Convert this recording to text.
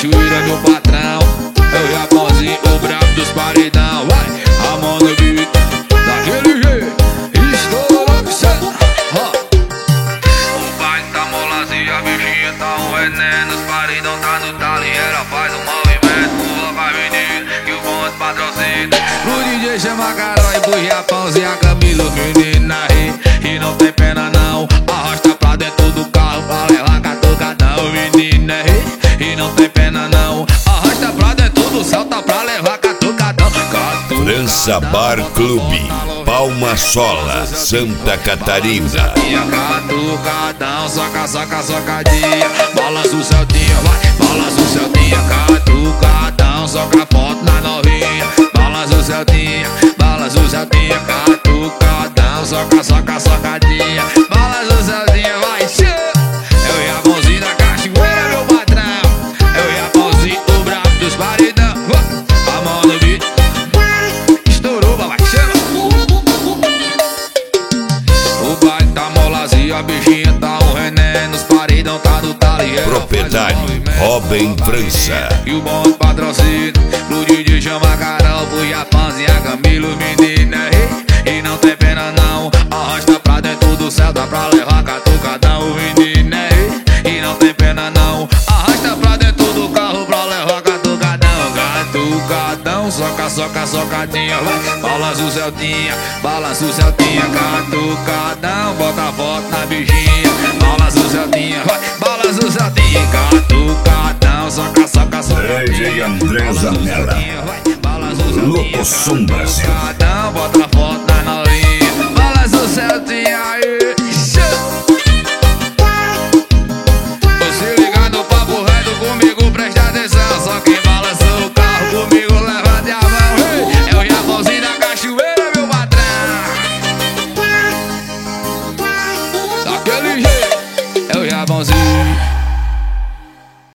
cachoeira, meu patrão. É o Japãozinho, o brabo dos paredão. Vai, a mão no beat, daquele jeito. Estourou, cê. O pai tá molazinho, a bichinha tá um veneno. Os paredão tá no talo e ela faz um movimento. Pula pra menino, que o bonde patrocina. Pro DJ chama a Carol e pro Japãozinho, a Camila, os meninos na rede. E não tem pena não, arrasta pra dentro do carro pra levar catucadão. Menino é rei, e não tem pena não, arrasta pra dentro do céu, tá pra levar catucadão. França Bar Clube, Palma Sola, Santa Catarina. Catucadão, soca, soca, socadinha. Balança o Celtinha, vai, balança o Celtinha. Catucadão, soca foto na novinha. Balança o Celtinha, balança o Celtinha. Catucadão, soca, soca, socadinha. Balança o Celtinha, vai, tchê. É o Japãozinho da cachoeira, meu patrão. É o Japãozinho, o brabo dos paredão. A mão no beat, estourou, vai, chama. O baile tá molazinho, a bichinha tá um veneno. Os paredão tá no talo e ela Proprietário Robin França. e o bonde patrocina. Pro DJ chama a Carol, pro Japãozinho, a Camila, os meninos é rei. E não tem pena não, arrasta pra dentro do céu, dá pra levar catucadão. O menino é rei, e não tem pena não, arrasta pra dentro do carro pra levar catucadão. Catucadão, soca, soca, socadinha, vai, balança o Celtinha, balança o Celtinha. Catucadão, bota a foto na bichinha. Balança o Celtinha, vai, balança o Celtinha. Catucadão, soca, soca, socadinha. DJ André Zanella, Louco Som Brasil. Catucadão, bota a foto na novinha. Balança o Celtinha aí. Se liga no papo reto comigo, presta atenção. Só quem balança o carro comigo levante a mão. Hey! É o Japãozinho da cachoeira, meu patrão. Daquele jeito, é o Japãozinho.